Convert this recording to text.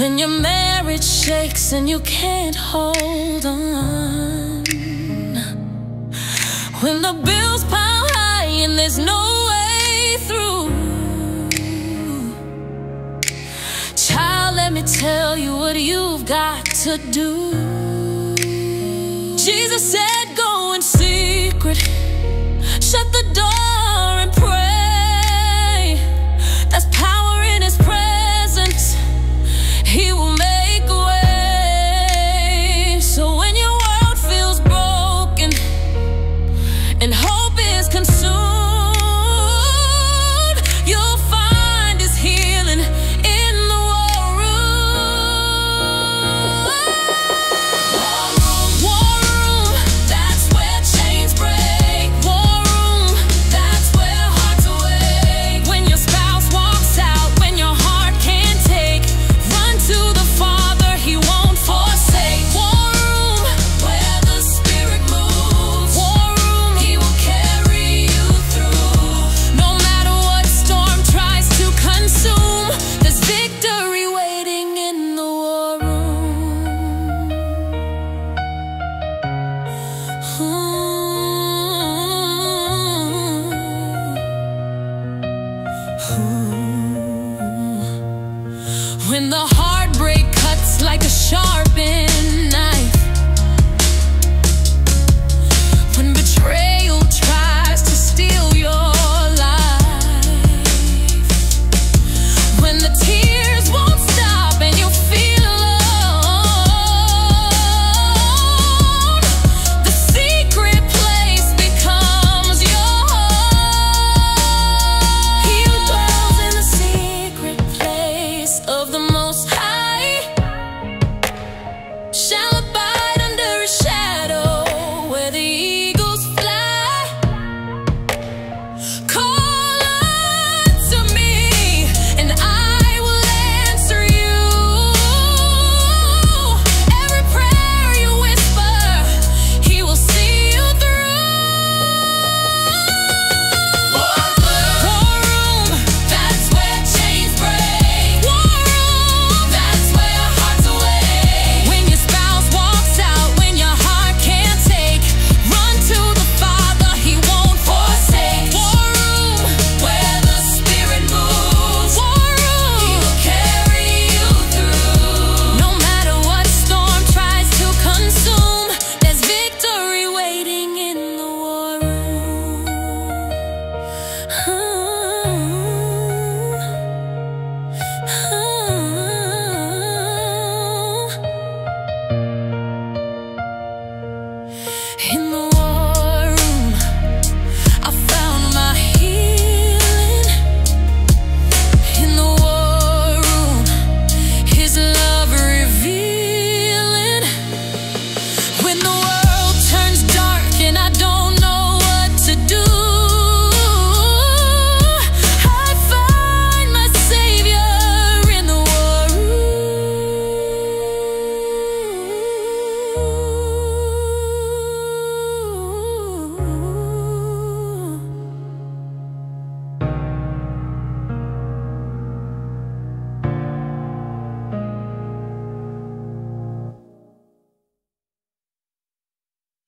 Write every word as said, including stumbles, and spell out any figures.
When your marriage shakes and you can't hold on, when the bills pile high and there's no way through, child, let me tell you what you've got to do. Jesus said, go in secret, shut the door and pray. There's power in His presence. He will make a way. So when your world feels broken and hope is consumed, you'll find His healing in the war room. War room, that's where chains break. War room, that's where hearts awake. When your spouse walks out, when your heart can't take, run to the Father, He won't forsake. War room, where the Spirit moves. War room, He will carry you through. No matter what storm tries to consume, there's victory waiting in the war room. When the heartbreak cuts like a sharp edge,